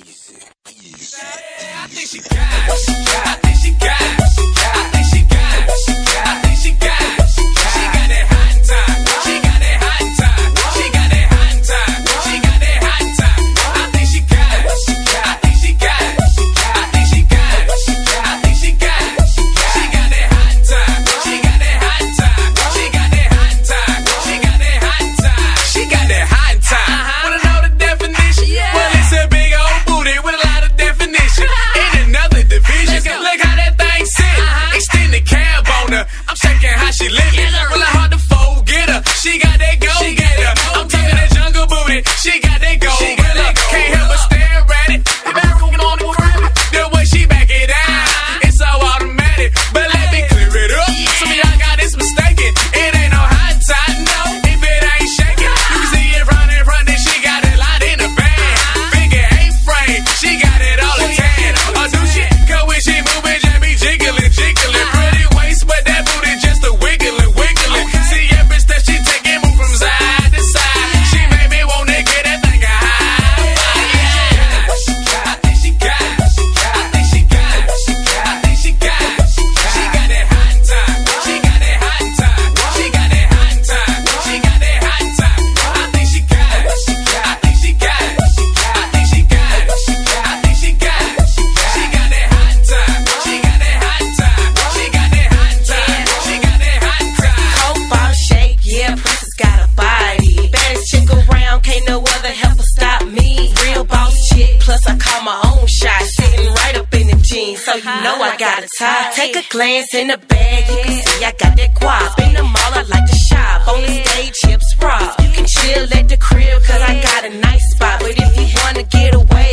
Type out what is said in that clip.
I think she got I think she got I think she got I think she got she got that hot time. She got that hot time. She got that hot time. She got that hot time. I think she got I think she got I think she got I think she got she got that hot time. She got that hot time. She got that hot time. She got that hot time. She got that hot time. Wanna know the definition? Well, it's a big old booty with a lot of definition. In another division, look how that thing sit. Extend the cab on her. I'm checking how she living. Well, it's hard to forget her. She got that go getter. I'm talking that jungle booty. She got that go getter. Can't help but stare at it. The way she back it out, it's so automatic. But let me clear it up. Some of y'all got this mistaken. It ain't no hot time, no. If it ain't shaking, you can see it front and front. Then she got it lot in the bag. Figure 8 frame, she got it all the time. Oh, do she? Cause when she moving, just be jiggling, jiggling. Pretty waist, but that booty just a wiggling, wiggling. See every step she taking, move from side to side. She made me wanna get that thing high. I think she got I think she got I think she got she got that hot time. She got that hot time. She got that hot time. She got that hot time. I think she got I think she got I think she got I think she got she got that hot time. She got that hot time. She got that hot time. She got that hot time. Whole ball shape, yeah, Princess got a body. Baddest chick around, can't no other helper stop me. Real boss chick, plus I call my own shot. Sitting right up in them jeans, so you know I got a tie. Take a glance in the bag, you can see I got that guap. In the mall, I like to shop. On the stage, hips raw. You can chill at the crib, cause I got a nice spot. But if you wanna get away,